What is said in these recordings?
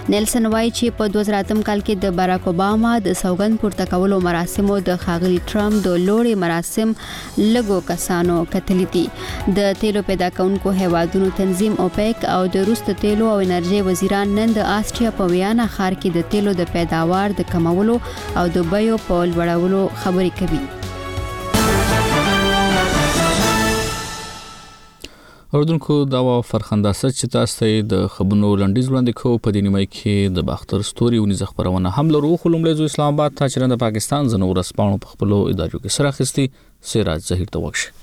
نیلسن وایي چې په 2008 کال کې د باراک اوباما د سوګند پورته کولو مراسمو د ښاغلي ټرمپ د لوړې مراسم لګو کسانو کتلي دي. د تیلو پیدا کوونکو هیوادونو تنظیم اوپیک او د روس د تیلو او انرژي وزیران نن د آسټریا په ویانا ښار کې د تیلو د پیداوار د کمولو او د بیو په لوړولو خبرې کوي. اوردونکو دا فرخنده سچ چې تاسو ته د خبرونو لنډیز وړاندې کوو په دې نیمه کې د باختر ستوري ونیزه خبرونه هم لرو. خو لومړی اسلام آباد ته چې د پاکستان زنو ورسپانو په خپل ادارو کې سره اخیستي سراج ظهیر ته وښه.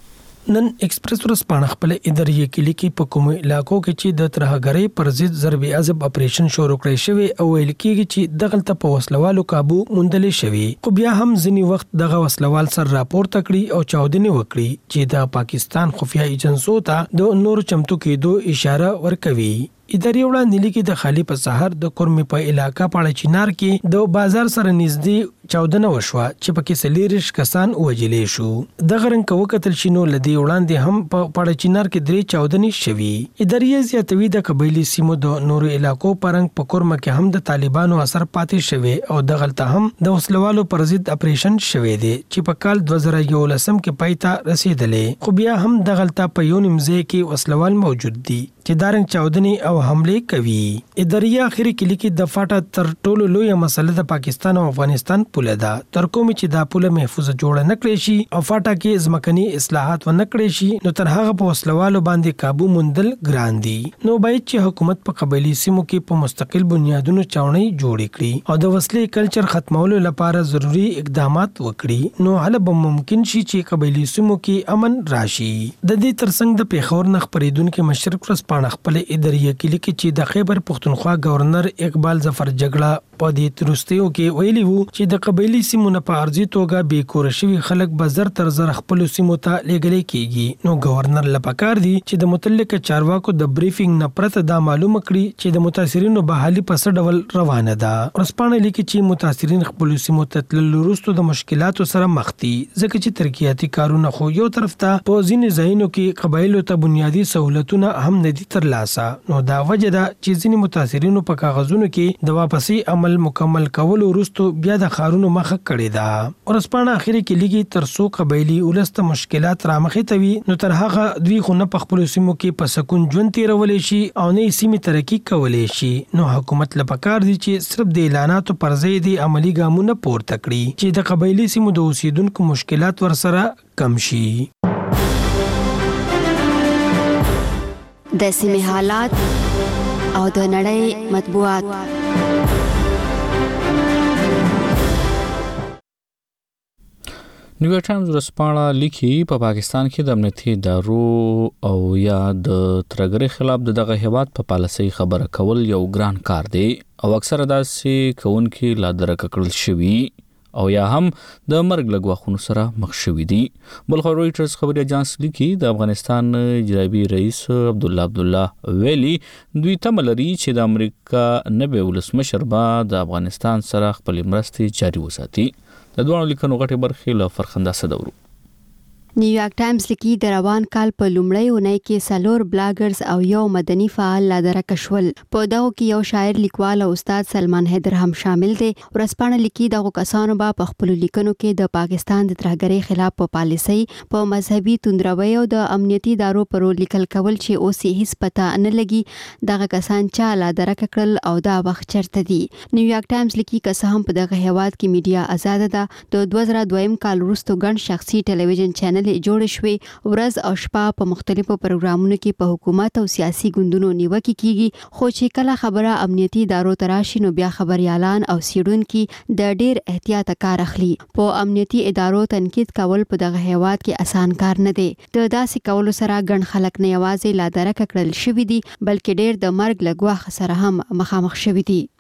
نن ایکسپریس ورسپانه خپل ادارې کې لیکي په کوم علاقو کې چې د ترهګرۍ پر ضد ضرب عذاب اپریشن شروع کړی شوی او ویل کېږي چې دغلته په وسلوالو قابو موندل شوی. خو بیا هم ځینی وخت دغه وسلوال سر راپورته کړی او چاودنې وکړي چې د پاکستان خفیه ایجنسو ته د نور چمتو کېدو اشاره ورکوي. اداري وړاندې لیکي د خالی په سحر د کورمي په علاقہ پاړه چینار کې د بازار سره نږدې چاودنه وشوه چې پکې سلیریش کسان وجلې شو. د غرنګ وکتل شینو لدی وړاندې هم په پاړه چینار کې درې چاودنې شوي. اداري زیاتوي د قبایلی سیمو د نورو علاقو پرنګ په کورمه کې هم د طالبانو اثر پاتې شوی او دغلته هم د وسلوالو پر ضد اپریشن شوی دی چې په کال 2011 کې پایته رسیدلې. خو بیا هم دغلته په یو نیمځای کې وسلوال موجود دي چې دارنګ چاودنې او حمله کوي. اداري اخر کې لیکي د فاټا تر ټولو لوی مسله د پاکستان او افغانستان پوله ده. تر کوم چې دا پوله محفوظ جوړ نه کړی شي او فاټا کې ځمکني اصلاحات و نه کړی شي نو تر هغه په وسلوالو باندې قابو موندل ګران دي. نو باید چې حکومت په قبایلی سیمو کې په مستقل بنیادونو چاونۍ جوړ کړي او د وسلې کلچر ختمولو لپاره ضروری اقدامات وکړي نو هله به ممکن شي چې قبایلی سیمو کې امن راشي. د دې ترڅنګ د پیښور نه خبرېدونکو مشرق ورسپانه خپل اداري کې لیکي چې د خیبر پختونخوا گورنر اقبال ظفر جګړه په دې ترستیو کې ویلي وو چې د قبایلی سیمو نه په ارضي توګه بې کور شوي خلک به زر تر زر خپل سیمو ته لیږل کېږي. نو گورنر لپاره دي چې د متعلقه چارواکو د بریفینګ نه پرته دا معلومه کړي چې د متاثرینو بحالي په څه ډول روانه ده. ورسپانه لیکي چې متاثرین خپل سیمو ته تللو وروسته د مشکلاتو سره مخ دي ځکه چې ترقیاتي کارونه خو یو طرف ته په ځینې ځایونو کې قبایلو ته بنیادی سہولتونه هم نه دي ترلاسه. نو دا وجه ده چې ځینې متاثرینو په کاغذونو کې د واپسی عمل مکمل کولو وروسته بیا د خارونو مخه کړې ده. ورسپانه اخر کې لیکي تر څو قبایلی ولسته مشکلات را مخې ته وي نو تر هغه دوی خو نه په خپل سیمو کې په سکون ژوند تیرولې شي او نه سیمې ترقی کولې شي. نو حکومت لپاره دي چې صرف د اعلاناتو پر ځای د عملی ګامونه پورته کړي چې د قبایلی سیمو د اوسیدونکو مشکلات ورسره کم شي. د سیمې حالات او د نړۍ مطبوعات. نیویارک ټایمز ورسپانه لیکي په پاکستان کې د امنیتي ادارو او یا د ترهګرۍ خلاف دغه هیواد په پالیسۍ خبره کول یو ګران کار دی او اکثره داسې کوونکي لا درک کړل شوي او یا هم د مرګ لګواخونو سره مخ شوي دي. بلخو رويټرز خبري اجانس لیکي د افغانستان جنابي رئیس عبدالله ویلي دوی تملري چې د امریکا نبي ولسمشر با د افغانستان سره خپل مرستې جاري وساتي. د دوه لیکنو غټي برخې له فرخنده صدورو. نیویارک ټایمز لیکي د روان کال په لومړۍ اونۍ کې 4 بلاګرز او یو مدني فعال لا درک شول. په دغه کې یو شاعر لیکوال او استاد سلمان حیدر هم شامل دي. ورسپانه لیکي دغه کسانو په خپل لیکنو کې د پاکستان د ترهګرۍ خلاف په پالیسۍ په مذهبي توندروي او د امنیتي ادارو پر لیکل کول چې اوس هیڅ پته نه لګي دغه کسان چا لا درک کړل او دا وخت چرته دي. نیویارک ټایمز لیکي که څه هم په دغه هیواد کې میډیا آزاد ده د 2002 کال وروسته ګڼ شخصي ټلویزیون چینل جوړ شوي ورځ او شپه په مختلفو پروګرامونو کې په حکومت او سیاسي ګوندونو نیوکه کیږي خو چې کله خبره امنیتي ادارو تراشي نو بیا خبريالان او سیډونکو د ډیر احتیاط کار اخلي. په امنیتي ادارو تنقید کول په دغه هیواد کې اسان کار نه دی. د داسې کولو سره ګڼ خلک نه یوازې لا درک کړل شوي دي بلکې ډیر د مرګ لګواخ سره هم مخامخ شوي دي.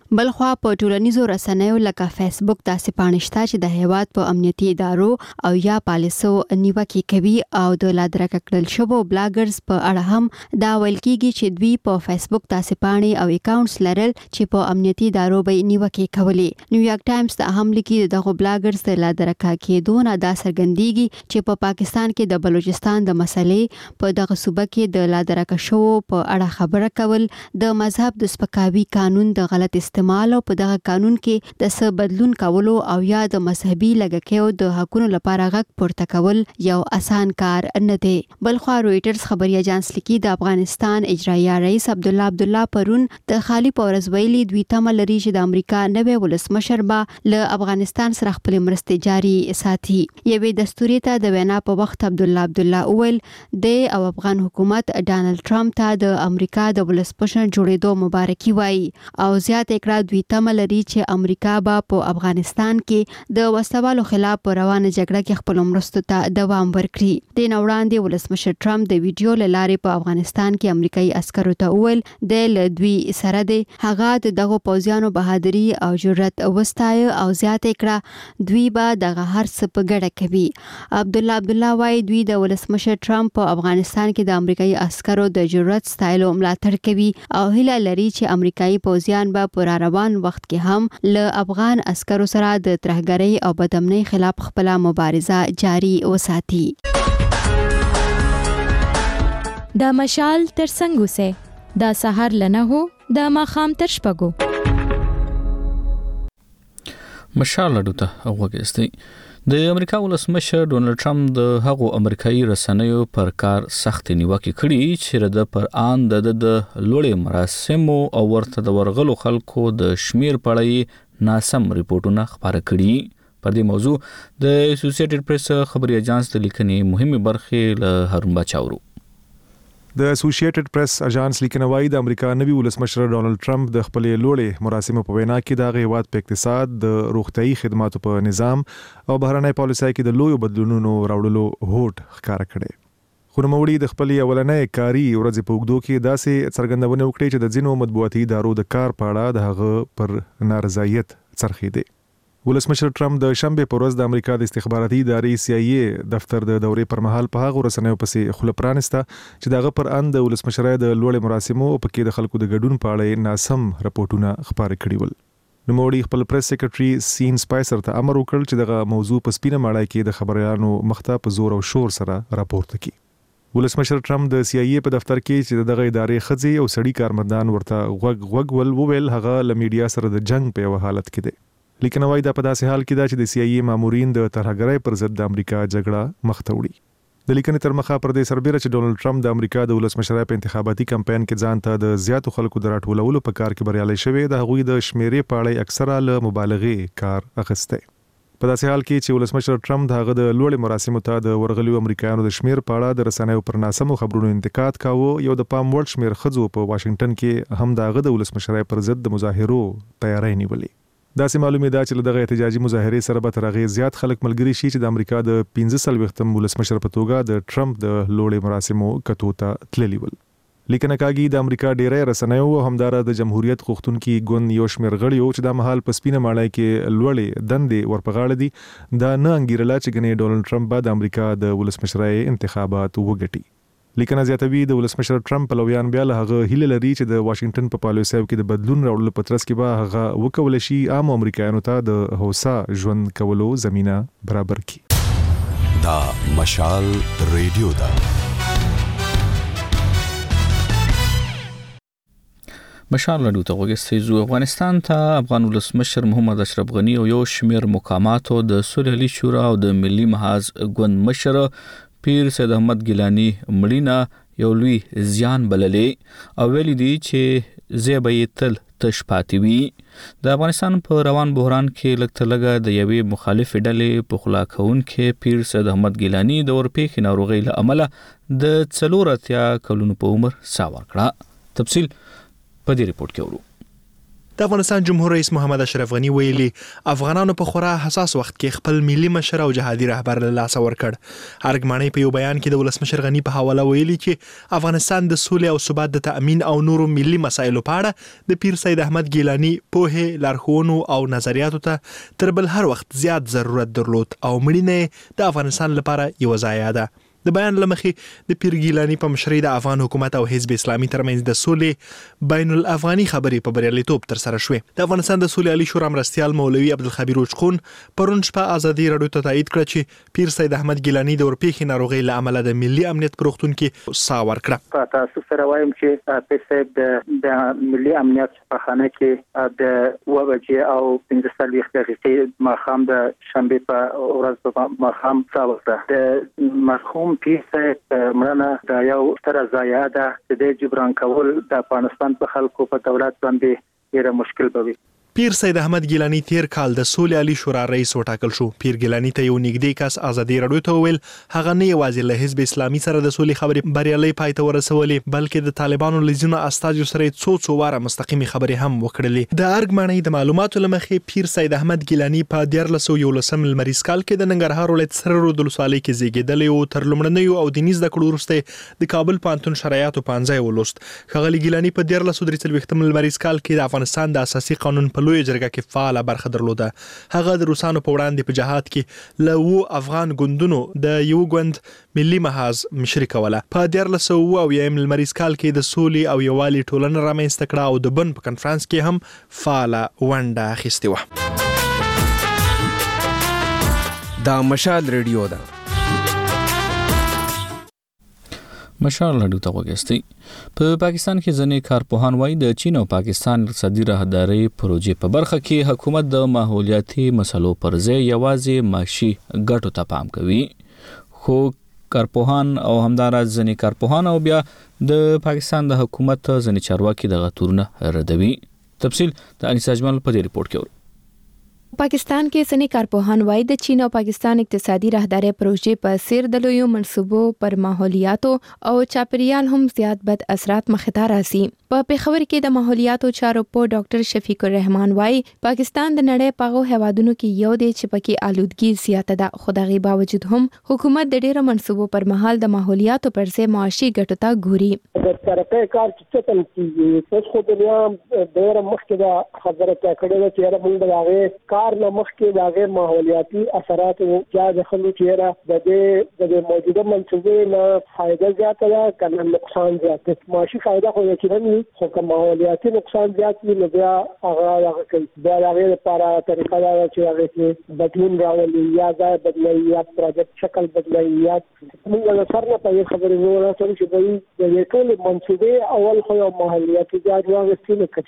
بلخوا په ټولنیزو رسنیو لکه فیسبوک داسې پاڼې شته چې د هیواد په امنیتي ادارو او یا پالیسو نیوکې کوي او د لادرکه کړل شوو بلاګرز په اړه هم دا ویل کیږي چې دوی په فیسبوک داسې پاڼې او اکاونټس لرل چې په امنیتي ادارو به نیوکې کولې. نیویارک ټایمز ته هم لیکي دغه بلاګرز د لادرکه کېدو نه دا څرګندېږي چې په پاکستان کې د بلوچستان د مسلې په دغه صوبه کې د لادرکه شوو په اړه خبره کول د مذهب د سپکاوي قانون د غلط استعمال او په دغه قانون کې د څه بدلون کولو او یا د مذهبي لګکیو د حقونو لپاره غږ پورته کول یو اسان کار نه دی. بلخوا رويټرز خبري اژانس لیکي د افغانستان اجرایي رئیس عبدالله پرون د خالی پورز ویلي دوی تمه لري چې د امریکا نوې ولسمشر به له افغانستان سره خپل مرستې جاري ساتي. یوې دستوري ته د وینا په وخت عبدالله اول د او افغان حکومت ډانلډ ټرمپ ته د امریکا د ولسمشر جوړېدو مبارکي وایي او زیات کړه دوی تمه لري چې امریکا به په افغانستان کې د وسوالو خلاف روانه جګړه کې خپل مرستو ته دوام ورکړي. د نوړاندې ولسمشر ټرمپ د ویډیو لاره په افغانستان کې امریکایي عسکرو ته وویل د لدوی سره د هغه دغه پوځیانو بهادری او جرأت وستای او زیات کړه دوی به دغه هر څه په ګډه کوي. عبدالله وايي دوی د ولسمشر ټرمپ په افغانستان کې د امریکایي عسکرو د جرأت ستایلو ملاتړ کوي او هیله لري چې امریکایي پوځیان به پر روان وخت کې هم له افغان عسکرو سره د ترهګرۍ او بدامنۍ خلاف خپل مبارزه جاري وساتي. دا مشال تر څنګه سه دا سحر لنه هو دا ماخام تر شپګو مشال لډوته وګستي. د امریکا ولسمشر ډونلډ ټرمپ د هغو امریکایي رسنیو پر کار سخت نیوکه کړې چې د پر آن د لوړې مراسمو او ورته د ورغلو خلکو د شمیر پړې ناسم ریپورتونه خبره کړي. پر دې موضوع د اسوسییټډ پریس خبري اژانس د لیکنې مهمه برخه له هارون بچاورو. د اسوسییټډ پریس اژانس لیکنه وايي د امریکا نوي ولسمشر ډونلډ ټرمپ د خپل لوړې مراسمو په وینا کې د هیواد په اقتصاد، د روغتيایي خدماتو په نظام او بهرنۍ پالیسۍ کې د لویو بدلونونو راوړلو هوډ ښکاره کړي. خو نوموړي د خپل اولنۍ کاري ورځې په اوږدو کې داسې څرګندونه وکړه چې د ځینو مطبوعاتي ادارو د کار په اړه د هغه پر نارضایت څرخېده. ولسمشر ټرمپ د شنبه په ورځ د امریکا د استخباراتي ادارې CIA دفتر د دورې پر مهال په هغه رسنیو پسې خله پرانسته چې دغه پر ان د ولسمشرۍ د لوړې مراسمو په کې د خلکو د ګډون په اړه ناسم راپورټونه خبرې کړي ول. نوموړي خپل پریس سیکریټري سین سپایسر ته امر وکړ چې دغه موضوع په سپینه ماړی کې د خبريالانو مخته په زور او شور سره راپورته کړي. ولسمشر ټرمپ د CIA په دفتر کې چې دغه ادارې خځې او سړي کارمندان ورته غوږ وویل هغه له میډیا سره د جنگ په یو حالت کې دی. لیکنه وايي دا په داسې حال کې دا چې د CIA مامورین د ترهګرۍ پر ضد د امریکا جګړه مخ ته وړي. د لیکنې تر مخه پر دې سربېره چې ډونلډ ټرمپ د امریکا د ولسمشرۍ په انتخاباتي کمپاین کې ځان ته د زیاتو خلکو د راټولولو په کار کې بریالي شوی د هغوی د شمیرې په اړه اکثره له مبالغې کار اخیسته. په داسې حال کې چې ولسمشر ټرمپ دغه د لوړې مراسمو ته د ورغلیو امریکایانو د شمیر په اړه د رسنیو پر ناسمو خبرونو انتقاد کاوه، یو د پام وړ شمیر خځو په واشنگټن کې هم دغه د ولسمشرۍ پر ضد د مظاهرو تیاری نیولې. داسې معلومه ده چې دغه احتجاجي مظاهره سره به تر هغه زیات خلک ملګری شي چې د امریکا د 15 ولسمشر په توګه د ټرمپ د لوړې مراسمو کتو ته تللی ول. لیکنه کاږي د امریکا ډیری رسنیو همدار د جمهوریت غوښتونکي ګوند یو شمیر غړي چې د مهال په سپینه ماړی کې لوړې دندې ورپغاړه دي دا نه انګیرلا چې ګنې ډونلډ ټرمپ به د امریکا د ولسمشرۍ انتخابات وګټي. لیکنه زیاتوي د ولسمشر ټرمپ پلویان بیا له هغه هیله لري چې د واشنگټن په پالیسیو کې د بدلون راوړلو په ترڅ کې به هغه وکول شي عام امریکایانو ته د هوسا ژوند کولو زمينه برابر کړي. دا مشال ریډیو دا مشال لډو ته وګورئ. افغانستان ته افغان ولسمشر محمد اشرف غنی او یو شمیر مقاماتو د صلحي شورا او د ملي محاذ ګوند مشر پیر سید احمد ګیلانی مړینه یو لوی زیان بللې او ویلي دي چې زیبې تل تش پاتې وي. د افغانستان په روان بحران کې لګتلګه د یوې مخالف ډلې په خلاکون کې پیر سید احمد ګیلانی د ورپېښې ناروغۍ له امله د 40 کلونو په عمر سا ورکړه. تفصیل په دې ریپورت کې ورو. د افغانستان جمهور رئیس محمد اشرف غنی ویلي افغانانو په خورا حساس وخت کې خپل ملي مشر او جهادي رهبر له لاسه ورکړ. ارګماني په یو بیان کې د ولسمشر غنی په حواله ویلي چې افغانستان د سولې او ثبات د تأمین او نورو ملي مسایلو په اړه د پیر سید احمد ګیلاني پوهه لارښوونو او نظریاتو ته تر بل هر وخت زیات ضرورت درلود او مړینه د افغانستان لپاره یو ضایعه ده. د بیان لمخې د پیر ګیلاني په مشرۍ د افغان حکومت او حزب اسلامي ترمنځ د سولې بین الافغاني خبرې په بریالیتوب تر سره شوې. د افغانستان د سولې عالی شورا مرستیال مولوي عبدالخبیر اوچخون پرون شپه ازادي راډیو ته تایید کړ چې پیر سید احمد ګیلاني د ورپېښې ناروغۍ له امله د ملي امنیت په روغتون کې ساه ورکړه. په تاسو سره وایم چې پیر سید د ملي امنیت په خانه کې د 2 بجې او 15 دقیقې ماښام د شنبه په ورځ په ماښام ساه ورکړه. د مرحوم پیر سید مړنه د یو ستره ضایعه ده چې د جبران کول د افغانستان په خلکو په دولت باندې ډېر مشکل به وي. پیر سید احمد ګیلاني تیر کال د سولې عالی شورا رئیس وټاکل شو. پیر ګیلاني ته یو نږدې کس ازادي راډیو ته وویل هغه نه یوازې له حزب اسلامي سره د سولې خبرې بریالۍ پای ته ورسولې بلکې د طالبانو له ځینو استازو سره څو واره مستقیمي خبرې هم وکړلې. د ارګماني د معلوماتو لمخې پیر سید احمد ګیلاني په 1411 لمریز کال کې د ننګرهار ولایت سره رود ولسوالۍ کې زیږیدلی او تر لومړنیو او دیني زده کړو وروسته د کابل پوهنتون شرایطو پانځای ولوست. ښاغلي ګیلاني په 1443 لمریز کال کې د افغانستان د اساسي قانون په لوی جرګه کې فعاله برخه درلوده. هغه د روسانو په وړاندې په جهاد کې له افغان ګوندونو د یو ګوند ملي محاذ مشري کوله. په 1400 لمریز کال کې د سولې او یووالي ټولنه رامنځته کړه او د بن په کنفرانس کې هم فعاله ونډه اخیستې وه. دا مشال ریډیو ده. مشال راډیو ته وګورئ. په پاکستان کې ځینې کارپوهان وایي د چین او پاکستان اقتصادي راهداري پروژې په برخه کې حکومت د ماحولیاتي مسلو پر ځای یوازې معاشي ګټو ته پام کوي. خو کارپوهان او همداراز ځینې کارپوهان او بیا د پاکستان د حکومت ځینې چارواکي دغه تورونه ردوي. تفصیل د انیس اجمل په دې ریپورت کې. پاکستان کې ځینې کارپوهان وایي د چین او پاکستان اقتصادي راهداري پروژې په څیر د لویو منصوبو پر ماحولیاتو او چاپیریال هم زیات بد اثرات مخې ته راځي. په پېښور کې د ماحولیاتو چارو په ډاکټر شفیق الرحمن وایي پاکستان د نړۍ په هیوادونو کې یو دی چې پکې آلودګي زیاته ده. خو دغه باوجود هم حکومت د ډیرو منصوبو پر مهال د ماحولیاتو پر ځای معاشي ګټو ته ګوري. د ترقۍ کار چې څنګه کیږي اوس خو دنیا ډېر مخکې دا خبره کړې ده چې موږ د هغه کار نه مخکې د هغه ماحولیاتي اثرات او جاج خلک چې د موجوده منصوبې نه فائدہ زیاته ده کنه نقصان زیات ده. معاشي فائدہ خو یقینا خو که ماحولیاتي نقصان زیات وي نو بیا هغه کوي. بیا هغه لپاره طریقه دا چې هغه کې بدلون راولي یا ځای بدلوي یا پروجیکټ شکل بدلوي یا موږ له سر نه په خبرې وره چې د ټول منصوبې اول خو ماحولیاتي جاج واغستې نو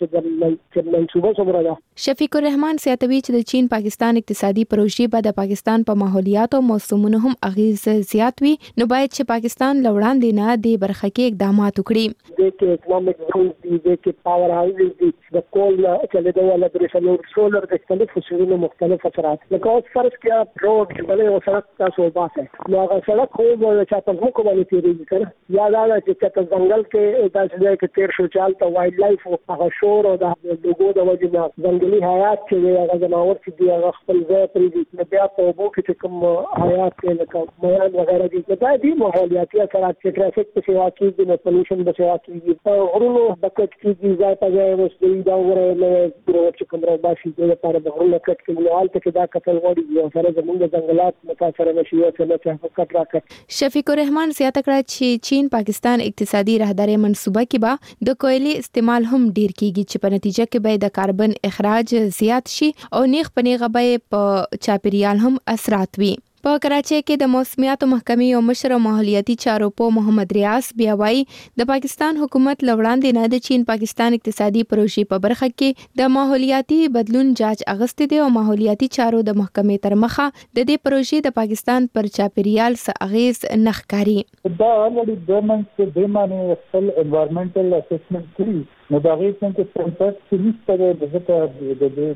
چې منصوبه څومره ده. شفیق الرحمن سیاتوي چې د چین پاکستان اقتصادي پروژې به د پاکستان په ماحولیاتو موسمونو هم اغیز زیات وي نو باید چې پاکستان لوړاندې نه د برخه کې اقدامات وکړي. د اکونومیک زونز دي د پاور هاوسز دي د کول چې د ولا برېښنا سولر د مختلفو شورونو مختلف اثرات لکه اوس فرض کړه روډ بلې او سړک تاسو باسه نو هغه سړک خو چې تاسو کوم باندې تیریږي کنه یا دا چې تاسو ځنګل کې تاسو د تیر شو چالت وایلډ لایف او هغه شور او د لوګو د وجې نه ځنګلي حیات چې هغه جناور چې دی هغه خپل ځای پرې دي بیا په وبو کې کوم حیات کې لکه میان وغیرہ دي دا دي ماحولیاتي اثرات چې ټرافیک په سیوا کې د پولیوشن په سیوا کې غرونو بکټ کې ځای په ځای وسوي دا وره نو چې کوم راځي د لپاره د غرونو کټ کې نوال ته دا کتل وړي یو سره زموږ د ځنګلات متاثر نشي او څه کټ راکټ. شفیق الرحمن زیاته کړه چې چین پاکستان اقتصادي راهداري منصوبه کې به د کویلي استعمال هم ډیر کیږي چې په نتیجه کې به د کاربن اخراج زیات شي او نیغ په نیغه به په چاپیریال هم اثرات وي. په کراچۍ کې د موسمیاتو محکمې او مشر ماحولیاتي چارو په محمد ریاض بیا وایي د پاکستان حکومت لوړاندې نه د چین پاکستان اقتصادي پروژې په برخه کې د ماحولیاتي بدلون جاج اغستې دي او ماحولیاتي چارو د محکمې تر مخه د دې پروژې د پاکستان پر چاپیریال څه اغیز نه ښکاري. دا already government د معنی خپل environmental assessment کړی نو دا غي څنګه څنګه چې نشته د ځکه د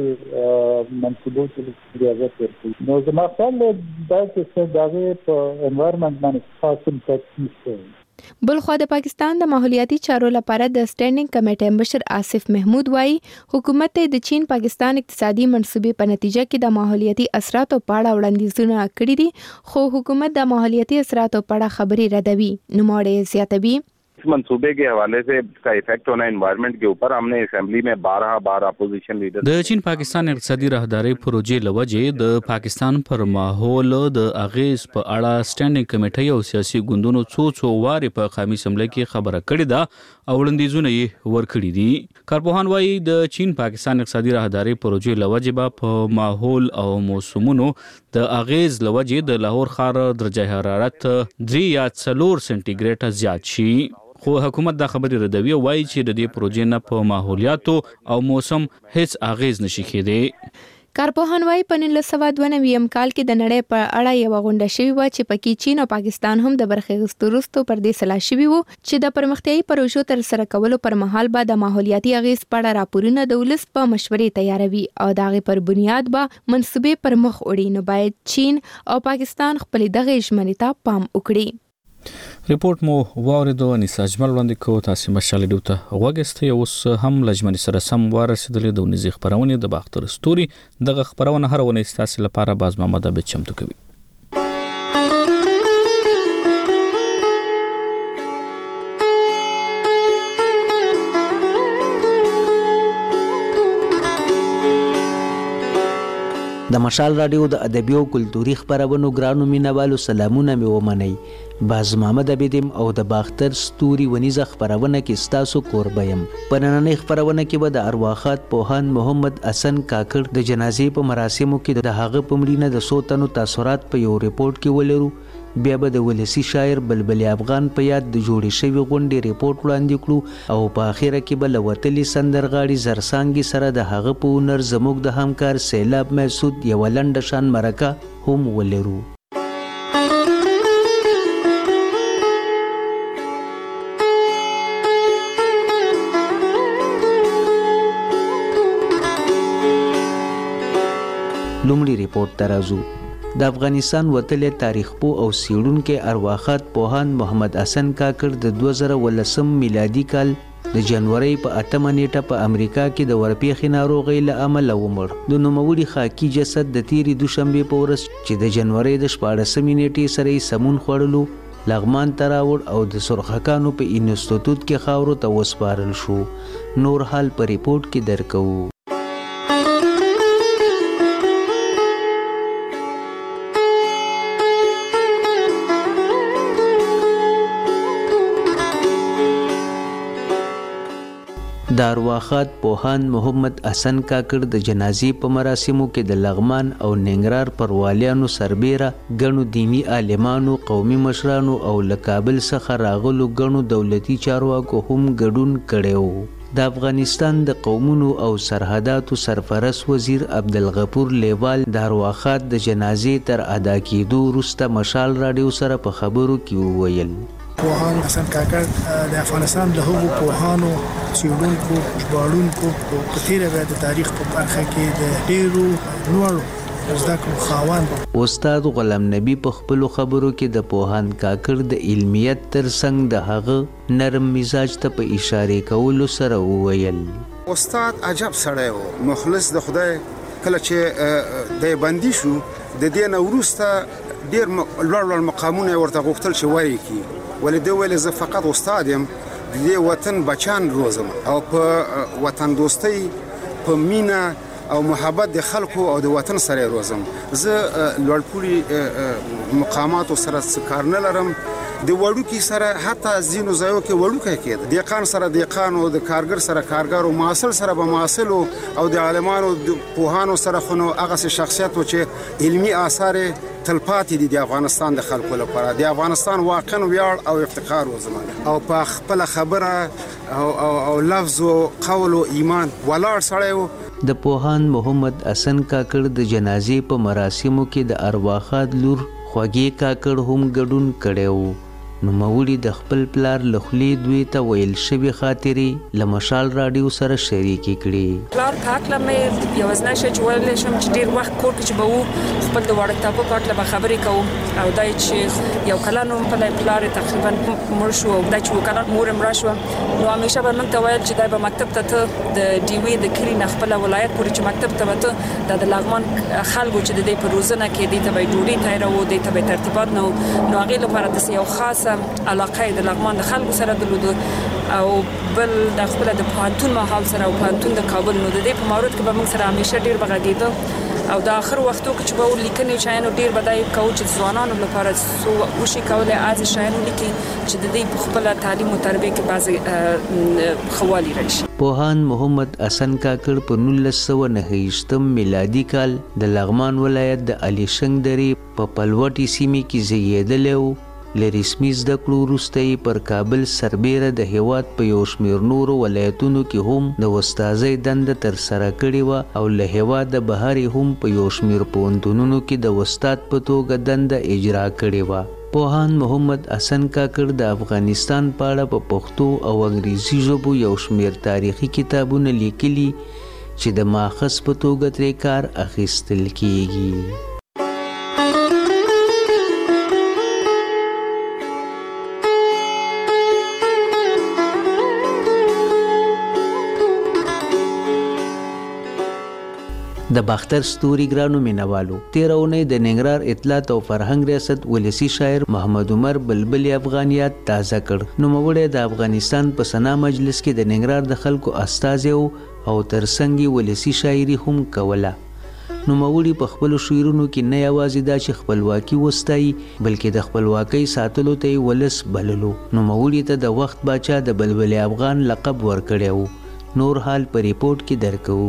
داسې منصوبو چې ریاضت ورکړي نو زما خپل دا چې دا په انوایرنمنت باندې خاص امپیکټ نشته. بلخوا د پاکستان د ماحولیاتي چارو لپاره د سټینډینګ کمیټې مشر آصف محمود وایي حکومت د چین پاکستان اقتصادي منصوبې په نتیجه کې د ماحولیاتي اثراتو په اړه وړاندیزونه کړي دي خو حکومت د ماحولیاتي اثراتو په اړه خبرې ردوي. نوموړی زیاتوي इस मंसूबे के हवाले से इसका इफेक्ट होना एनवायरनमेंट के ऊपर हमने असेंबली में 12 अपोजिशन लीडर د چین پاکستان اقتصادي راهداري پروژې لوجه د پاکستان پر ماحول د اغیز په اړه سټینډینګ کمیټې او سیاسي ګوندونو څو واري په قومي اسمبلی کې خبره کړې ده او وړاندیزونه یې ورکړي دي. کارپوهان وایي د چین پاکستان اقتصادي راهداري پروژې لوجه په ماحول او موسمونو د اغیز لوجه د لاهور ښار درجه حرارت 3 یا 4 سنټیګریډ زیات شي. خو حکومت دا خبرې ردوي او وایي چې د دې پروژې نه په ماحولیاتو او موسم هیڅ اغیز نشي کېدی. کارپوهان وایي په 1992 کال کې د نړۍ په اړه یو غونډه شوې و چې پکې چین او پاکستان هم د برخې غوښتلو پر دې سلا شوي وو چې د پرمختیايي پروژو تر سره کولو پر مهال به د ماحولیاتي اغیز په اړه راپورونه د ولس په مشورې تیاروي او د هغې پر بنیاد به منصوبې پر مخ وړي. نو باید چین او پاکستان خپل دغه ژمنې ته پام وکړي. ریپورت مو واوریدو انیس اجمل وړاندې کو تاسو مشال ډیوته غوګسته اوس هم لجمنی سره سم ورسېدلې د نيزي خبرونه د باختر ستوري دغه خبرونه هر ونه تاسو لپاره باز محمد ابد چمتو کوي. د مشال رادیو د ادبي او کلتوري خبرونو ګرانو مینوالو سلامونه مې ومنئ. باز محمد ابدیم او د باختر ستوري ونیزه خبرونه کې ستاسو کوربه یم. په نننۍ خبرونه کې به د ارواښاد پوهاند محمد حسن کاکړ د جنازې په مراسمو کې د هغه په مړینه د څو تنو تاثرات په یو ریپورت کې ولرو. بیا به د ولسی شاعر بلبل افغان په یاد د جوړې شوی غونډې ریپورت وړاندې کړو او په اخره کې به لوتلی سندرغاړي زرسانګي سره د هغه په هنر زموږ د همکار سیلاب محسود یو لنډه شان مرکه هم ولرو. لومړی ریپورت ته راځو. د افغانستان وتلی تاریخ پو او څیړونکی ارواښاد پوهاند محمد حسن کاکړ د 2018 میلادي کال د جنوري په 8 نیټه په امریکا کې د ورپېښې ناروغۍ له امله ومړ. د نوموړي خاکي جسد د تیرې دوشنبې په ورځ چې د جنوري د 14 نیټې سره یې سمون خوړلو لغمان ته راوړ او د سرخکانو په انسټیټیوټ کې خاورو ته وسپارل شو. نور حال په ریپورت کې درکوو. د ارواښاد پوهاند محمد حسن کاکړ د جنازې په مراسمو کې د لغمان او ننګرهار پروالیانو سربیره ګڼو دینی عالمانو، قومي مشرانو او له کابل څخه راغلو ګڼو دولتي چارواکو هم ګډون کړی و. د افغانستان د قومونو او سرحداتو سرپرست وزیر عبدالغفور لیوال د ارواښاد د جنازې تر ادا کېدو وروسته مشال راډیو سره په خبرو کې وویل: پوهاند حسن کاکړ د افغانستان د هغو پوهانو، څیړونکو، ژباړونکو په تیره بیا د تاریخ په برخه کې د ډېرو لوړو زده کړو خاوند. استاد غلام نبی په خپلو خبرو کې د پوهاند کاکړ د علمیت ترڅنګ د هغه نرم مزاج ته په اشاره کولو سره وویل: استاد عجب سړی و، مخلص د خدای. کله چې د بندي شو د دې نه وروسته ډېر لوړ مقامونه ورته غوښتل چې ولیکي، ولې ده ویل زه فقط استاد یم، د دې وطن بچان روزم او په وطن دوستۍ، په مینه او محبت د خلکو او د وطن سره روزم. زه لوړپوړي مقاماتو سره څه کار نه لرم. د وړوکي سره حتی ځینو ځایو کې وړوکی کېده، دهقان سره دهقان او د کارګر سره کارګر او محصل سره به محصل او د عالمانو د پوهانو سره خو نو هغسې شخصیت و چې علمي آثار تلپاتې دي د افغانستان د خلکو لپاره. د افغانستان واقعا ویاړ او افتخار و زما او په خپله خبره او لفظ او قول او ایمان ولاړ سړی و. د پوهاند محمد حسن کاکړ د جنازې په مراسمو کې د ارواښاد لور خوږې کاکړ هم ګډون کړی و. نوموړي د خپل پلار له خولې دوی ته ویل شوي خاطرې له مشال راډیو سره شریکې کړي. پلار کاکله مې یوازنی شی چې ویلی شم چې ډېر وخت کور کې چې به وو خپل د وړکتابه په هکله به خبرې کوو او دا چې یو کلن وم پلی پلار یې تقریبا مړ شو او دا چې یو کلن مور یې مړه شوه نو همیشه به موږ ته ویل چې دی به مکتب ته ته د ډیوې د کلي نه خپله ولایت پورې چې مکتب ته به ته دا د لغمان خلکو چې د دې په روزنه کې دې ته به یې ډوډۍ تیاروو دې ته به یې ترتیبات نه وو نو هغې لپاره داسې یو خاصه علاقه یې د لغمان د خلکو سره درلوده او بل د خپله د پوهنتون ماحول سره او پوهنتون د کابل نو د دې په مورد کې به موږ سره همیشه ډېر به غږېده او د آخر وختو کې چې به لیکنې شیانو ډېر به دا یې کوو چې ځوانانو لپاره څو وشي کولی هغې شیانو لیکي چې د دې په خپله تعلیم او تربیه کې بعضې ښه والی راشي. پوهاند محمد حسن کاکړ په 1929 میلادي کال د لغمان ولایت د الیشنګ درې په پلوټي سیمې کې زیږېدلی و. له رسمي زده کړو وروسته یې پر کابل سربیره د هیواد په یو شمېر نورو ولایتونو کې هم د استادۍ دنده ترسره کړې وه او له هیواده بهر یې هم په یو شمېر پوهنتونونو کې د استاد په توګه دنده اجرا کړې وه. پوهاند محمد حسن کاکړ د افغانستان په اړه په پښتو او انګریزي ژبو یو شمېر تاریخي کتابونه لیکلي چې د ماخذ په توګه ترې کار اخیستل کیږي. د باختر ستوري ګرانو مینوالو تیر اونۍ د ننګرهار اطلاعات او فرهنګ ریاست ولسی شاعر محمد عمر بلبل افغانیات تازه کړ. نوموړی د افغانستان په سنا مجلس کې د ننګرهار د خلکو استازی او ترڅنګ ولسی شاعري هم کوله. نوموړي په خپلو شعرونو کې نه یوازې دا چې خپلواکي وستایي بلکې د خپلواکۍ ساتلو ته یې ولس بللو. نوموړي ته د وخت باچا د بلبل افغان لقب ورکړی و. نور حال په ریپورت کې درکوو.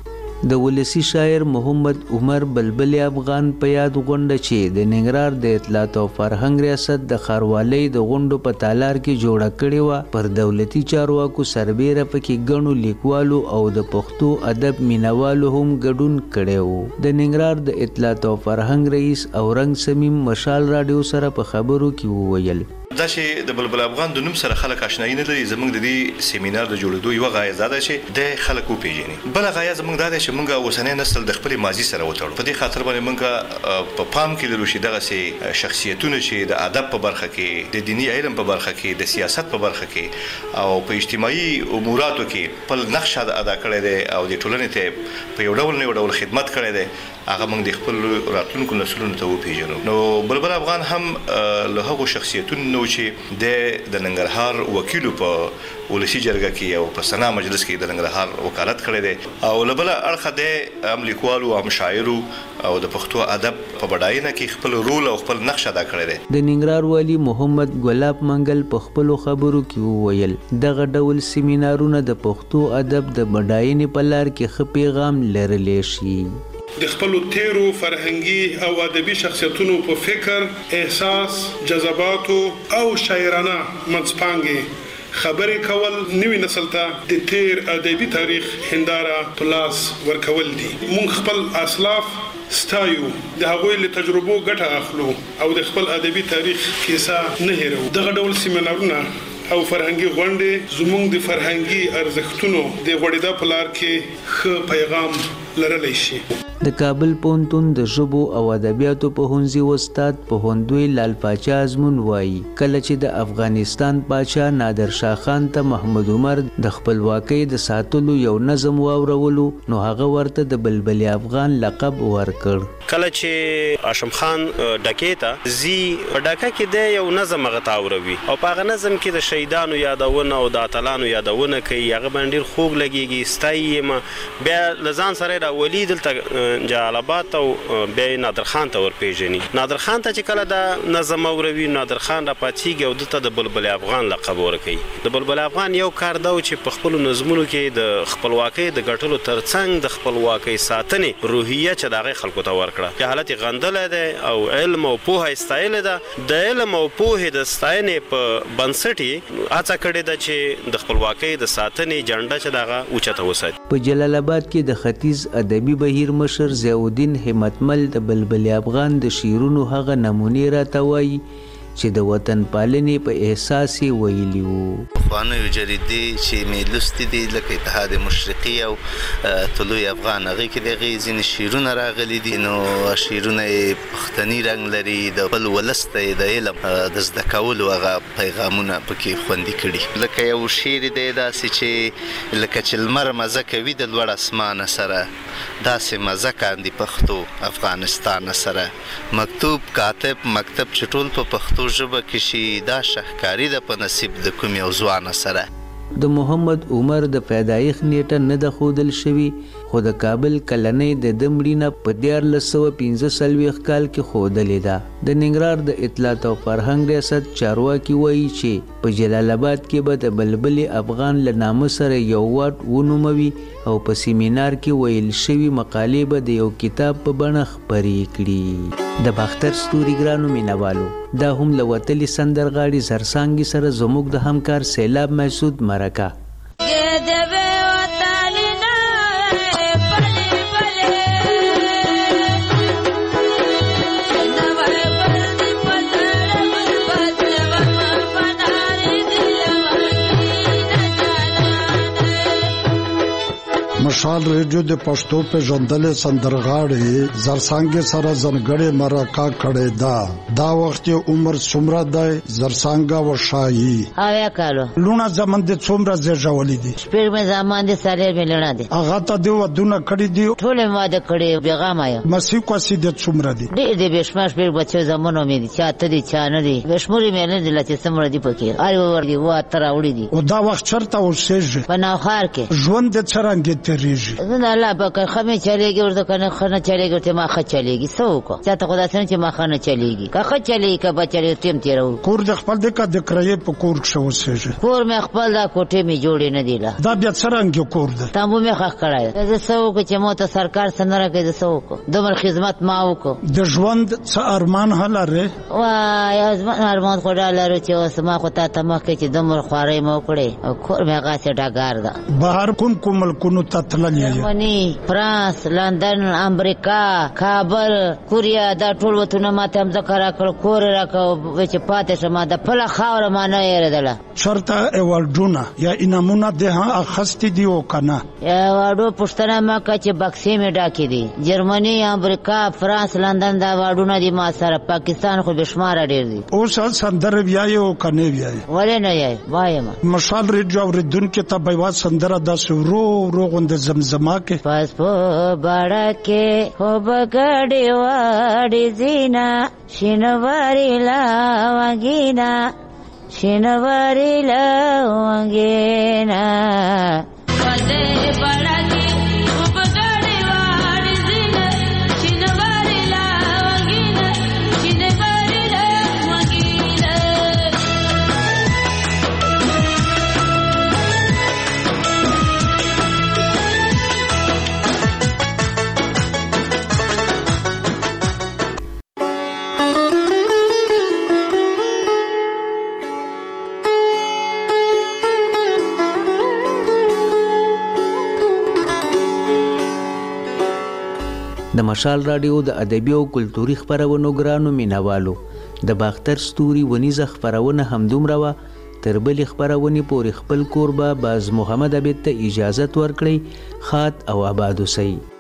د ولسی شاعر محمد عمر بلبل افغان په یاد غونډه چې د ننګرهار د اطلاعات او فرهنګ ریاست د ښاروالۍ د غونډو په تالار کې جوړه کړې وه پر دولتي چارواکو سربیره پکې ګڼو لیکوالو او د پښتو ادب مینوالو هم ګډون کړی و. د ننګرهار د اطلاعات او فرهنګ رئیس اورنګ سمیم مشال راډیو سره په خبرو کې وویل دا چې د بلبل افغان د نوم سره خلک آشنایي نه لري. زموږ د دې سیمینار د جوړېدو یوه غایه دا ده چې د خلک وپېژني. بله غایه زموږ دا ده چې موږ اوسنی نسل د خپلې ماضي سره وتړو. په دې خاطر باندې موږ په پام کې لرو چې دغسې شخصیتونه چې د ادب په برخه کې د دیني علم په برخه کې د سیاست په برخه کې او په اجتماعي اموراتو کې خپل نقش ادا کړی دی او د ټولنې ته په یو ډول نه یو ډول خدمت کړی دی هغه موږ د خپل راتلونکو نسلونو ته وپېژنو. نو بلبل افغان هم له هغو شخصیتونو چې د ننګرهار وکیلو په ولسی جرګه کې او په سنا مجلس کې د ننګرهار وکالت کړی دی او له بله اړخه د هم لیکوالو هم شاعرو او د پښتو ادب په بډاینه کې خپل رول او خپل نقش ادا کړی دی. د ننګرهار والي محمد ګلاب منګل په خپلو خبرو کې وویل دغه ډول سیمینارونه د پښتو ادب د بډاینې په لار کې ښه پیغام لرلی شي. د خپلو تیرو فرهنګي او ادبي شخصیتونو په فکر، احساس، جذباتو او شاعرانه منځپانګې خبرې کول نوي نسل ته د تیر ادبي تاریخ هنداره په لاس ورکول دي. موږ خپل اسلاف ستایو، د هغوی له تجربو ګټه اخلو او د خپل ادبي تاریخ کیسه نه هیرو. دغه ډول سیمینارونه او فرهنګي غونډې زموږ د فرهنګي ارزښتونو د غوړېدا په لار کې ښه پیغام لرلی شي. د کابل پوهنتون د ژبو او ادبیاتو پوهنځي استاد پوهندوی لال پاچا ازمون وایي کله چې د افغانستان پاچا نادر شاه خان ته محمد عمر د خپلواکۍ د ساتلو یو نظم واورولو نو هغه ورته د بلبل افغان لقب ورکړ. کله چې هاشم خان ډکې ته زی ډکه کې د یو نظم هغه تاوروي او په هغه نظم کې د شهیدانو یادونه او د اتلانو یادونه کوي. هغه باندې ډېر خوږ لګېږي، ستایي یې. بیا له ځان سره راولي دلته جلال آباد او بیا نادر خان ته ورپېژني. نادر خان ته چې کله دا نظم اوروي نادر خان را پاتېږي او دلته د بلبل افغان لقب ورکوي. د بلبل افغان یو کار دا و چې په خپلو نظمونو کې د خپلواکۍ د ګټلو ترڅنګ د خپلواکۍ ساتنې روحیه چې د هغې خلکو ته ورکړه. چې حالت یې غندلی دی او علم او پوهه یې ستایلې ده. د علم او پوهې د ستاینې په بنسټ یې هڅه کړې ده چې د خپلواکۍ د ساتنې جنډه چې د هغه اوچته وساتي. په جلال آباد کې د ختیځ ادبي بهیر مشر ضیاءالدین همتمل د بلبل افغان د شعرونو هغه نمونې راته وایي چې د وطن پالنې په احساس یې ویلي وو. پخوانیو جریدې چې مې لوستي دي لکه اتحاد مشرقي او طلوع افغان، هغې کې د هغې ځینې شعرونه راغلي دي، نو شعرونه یې پښتني رنګ لري، د خپل ولس ته یې د علم د زده کولو هغه پیغامونه پکې خوندي کړي. لکه یو شعر دی داسې چې لکه چې لمر مزه کوي د لوړ اسمانه سره، داسې مزه کاندي پښتو افغانستان سره. مکتوب کاتب مکتب چې ټول په پښتو ژبه کې شي، دا شهکاري ده په نصیب د کوم یو ځوان سره. د محمد عمر د پیدایښت نیټه نه ده ښودل شوې، خو د کابل کلنۍ د ده مړینه په 1445 کال کې ښودلې ده. د ننګرهار د اطلاعات او فرهنګ ریاست چارواکي وایي چې په جلال آباد کې به د بلبلې افغان له نامه سره یو واټ ونوموي او په سیمینار کې ویل شوي مقالې به د یو کتاب په بڼه خپرې کړي. د باختر ستوري ګرانو مینوالو، دا هم له وتلي سندرغاړي زرڅانګې سره زموږ د همکار سیلاب محسود مرکه. مشال ریډیو د پښتو پیژندلې سندرغاړي زرڅانګې سره ځانګړې مرکه کړې ده. دا وخت عمر څومره دی زرڅانګه وشایي؟ اویا کالو. لونه زمن د څومره زیږولې دي؟ شپږ مې زمان دي سره مې لونه دي. هغه ته دی ودونه کړې دي؟ ټول ماده کړې پیغام آیا. مسیح کوسي د څومره دي؟ دې بشماش په بچو زمونو مې دي چاته دي چانه دي بشموري مې نه دي لته سمره دي پکې اړ ور دي وا تر وړي دي. او دا وخت چرته اوسېږي؟ په نوخار کې. ژوند د څرنګه تیریږي؟ زه الله پاک خمه چلےږي ورته کنه خنه چلےږي ته ما خه چلےږي سوکو چاته خدا سره چې ما خنه چلےږي که خه چلےږي که بچره تیم تیرو. کور د خپل د کده کرې په کور کې اوسېږي؟ کور مې خپل دا کوټه مې جوړې نه دی لا. دا بیا څرنګه کور ده؟ تاسو مې خخ کړای. زه سوکو چې مو ته سرکار سره کې زه سوکو دمر خدمت ما وکړو. د ژوند څه ارمان هلاره؟ وای ارمان خو لرو چې اوس ما خو ته ما کې چې دمر خوارې مو کړې او کور مې غاسه ډاګار ده. بهر کوم ملکونو ته تللې؟ جرمني، فرانس، لندن، امریکا، کابل، کوریا، دا ټول وطنونه ما ته هم ذکر کړ. کور راکو چې پاتې شمه د پله خاور ما نه یریدله. چرته ایوالډونه یا انعامونه ده اخستې دي او کنه؟ ایوالډو پښتنه ما کا چې بکسې مې ډاکې دي. جرمني، امریکا، فرانس، لندن دا واډونه دي ما سره. پاکستان خو بشمار ډیر دي. اوس سندره بیاي او کنه بیاي؟ ولې نه یای وایم. مشال ریډیو اوریدونکو ته به وا سندره د سورو غوند زمزمه کې پس په باړه کې خو بغړې واړې زینا شینواري لا وګینا شینواري لا وګینا پدې باړه کې خو بغړې واړې زینا شینواري لا وګینا شینواري لا وګینا. د مشال راډیو د ادبي او کلتوري خپرونو ګرانو مینوالو، د باختر ستوري ونیزه خپرونه همدومره وه. تر بلې خپرونې پورې خپل کوربه باز محمد عبید ته اجازت ورکړئ. ښاد او آباد اوسئ.